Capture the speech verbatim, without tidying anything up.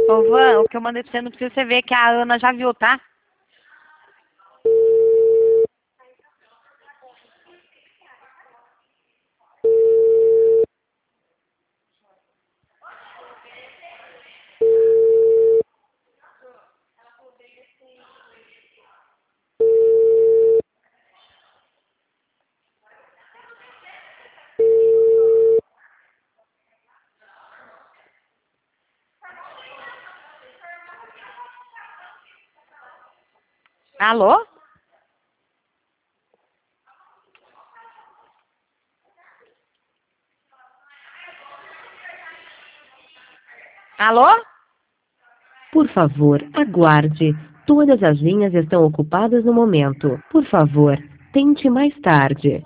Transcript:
Ô, Van, o que eu mandei pra você não precisa você ver que a Ana já viu, tá? Alô? Alô? Por favor, aguarde. Todas as linhas estão ocupadas no momento. Por favor, tente mais tarde.